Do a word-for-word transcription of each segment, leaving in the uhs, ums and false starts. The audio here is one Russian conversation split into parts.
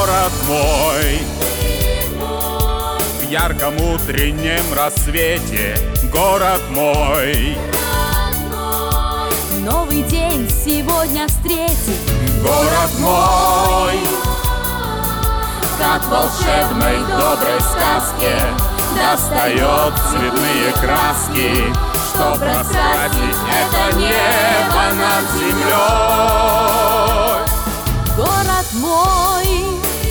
город мой. В ярком утреннем рассвете город мой. Новый день сегодня встретит Город мой. Как в волшебной доброй сказке достает цветные краски, чтоб раскрасить это небо над землей. город мой.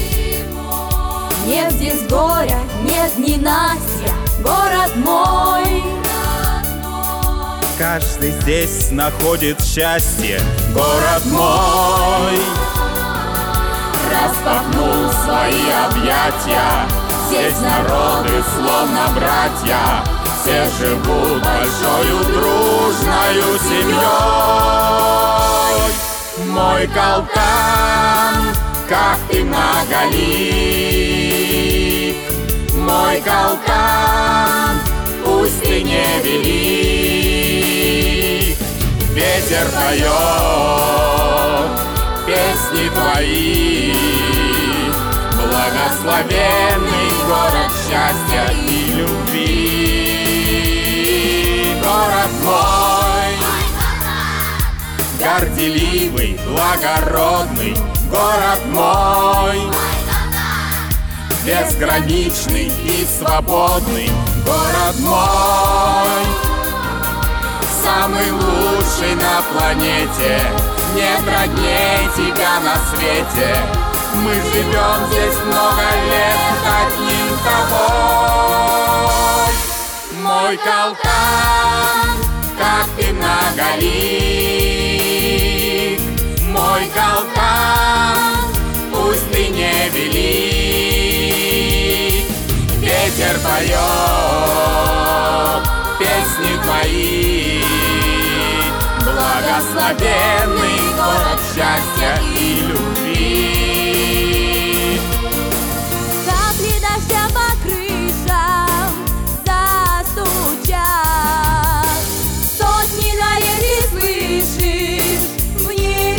Нет здесь горя, нет ненастья, город мой. Каждый здесь находит счастье, город мой. Распахнул свои объятия, Здесь народы словно братья, все живут большою дружною семьей. Мой Калтан, как ты многолик, мой Калтан, пусть ты невелик. Ветер поет песни твои, благословенный город счастья и любви. Город мой, горделивый, благородный, город мой, безграничный и свободный, город мой, самый лучший на планете, нет родней тебя на свете. Мы живем здесь много лет одним тобой. Мой Калтан, как ты многолик, мой Калтан, пусть ты невелик. Ветер поет песни твои, благословенный город счастья и любви. Капли дождя по крышам застучат, сотни нарекий слышишь, в них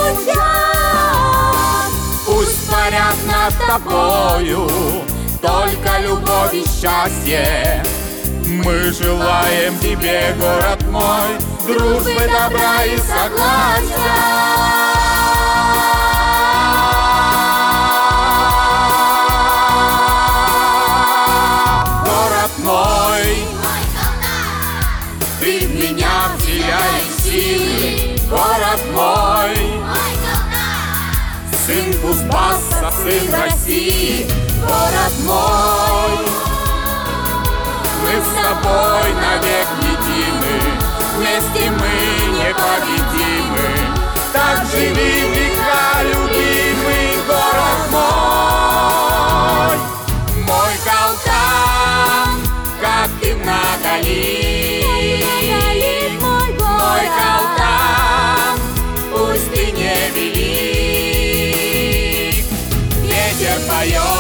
звучат. Пусть парят над тобою только любовь и счастье. Мы желаем тебе, город мой, дружбы, добра и согласия. Город мой, ты в меня вселяешь силы, город мой, сын Кузбасса, сын России, город мой. Мы с тобой навек едины, вместе мы непобедимы. Так живи в века, любимый город мой. Мой Калтан, как ты многолик, мой Калтан, пусть ты невелик. Ветер поет